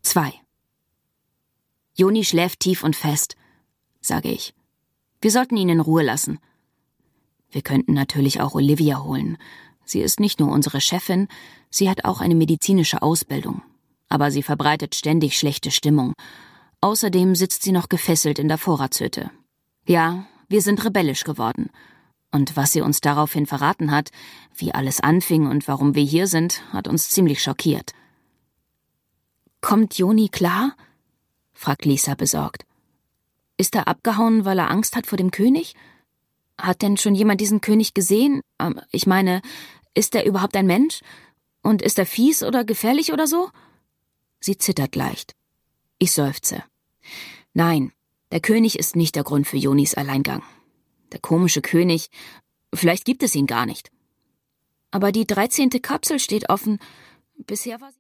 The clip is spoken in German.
2. Joni schläft tief und fest, sage ich. Wir sollten ihn in Ruhe lassen. Wir könnten natürlich auch Olivia holen. Sie ist nicht nur unsere Chefin, sie hat auch eine medizinische Ausbildung. Aber sie verbreitet ständig schlechte Stimmung. Außerdem sitzt sie noch gefesselt in der Vorratshütte. Ja, wir sind rebellisch geworden. Und was sie uns daraufhin verraten hat, wie alles anfing und warum wir hier sind, hat uns ziemlich schockiert. »Kommt Joni klar?« fragt Lisa besorgt. »Ist er abgehauen, weil er Angst hat vor dem König? Hat denn schon jemand diesen König gesehen? Ich meine, ist er überhaupt ein Mensch? Und ist er fies oder gefährlich oder so?« Sie zittert leicht. Ich seufze. Nein, der König ist nicht der Grund für Jonis Alleingang. Der komische König, vielleicht gibt es ihn gar nicht. Aber die 13. Kapsel steht offen. Bisher war sie